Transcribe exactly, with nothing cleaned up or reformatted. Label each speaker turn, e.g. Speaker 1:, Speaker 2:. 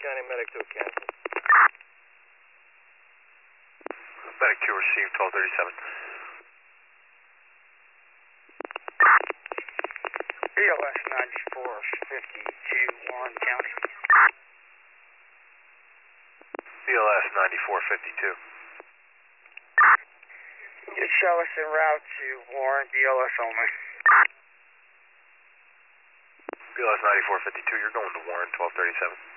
Speaker 1: County Medic to Kansas.
Speaker 2: Medic two received, twelve thirty-seven.
Speaker 3: B L S ninety-four fifty-two, Warren County.
Speaker 2: B L S ninety-four fifty-two.
Speaker 3: You show us en route to Warren, B L S only.
Speaker 2: B L S ninety-four fifty-two, you're going to Warren, twelve thirty-seven.